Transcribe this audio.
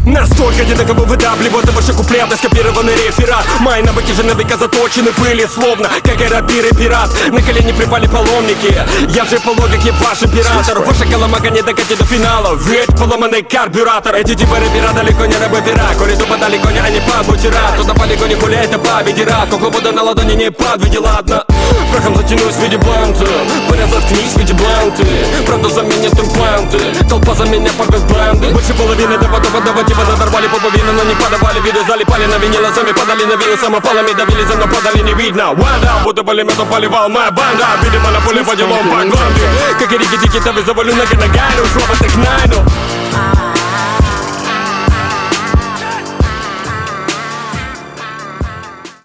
Настолько одинаково выдавливают ваши куплеты, скопированный реферат. Мои навыки же на века заточены были, словно как рапир и пират. На колени припали паломники, я же по логике ваш император. Ваша коломага не докатит до финала, ведь поломанный карбюратор. Эти типы рэпера далеко не рабы пера, коли тупо далеко не они подбутера. Тут на полигоне гуляет и победера, куклу буду на ладони не подведи, ладно. Прахом затянусь в виде бланта, выряд заткнись в виде бланты. Правда заменят импланты, толпа за меня порвет банды. Больше половины до водопадова типа надорвали пуповины, но не подавали виды. Залипали на винило, сами падали на вилы, самопалами давили, за мной падали не видно. Ванда, будто пулеметом поливал моя банда. Видимо на поле по делам по гланду. Как и реки тики-то завалю ноги на гайну, слава так найду.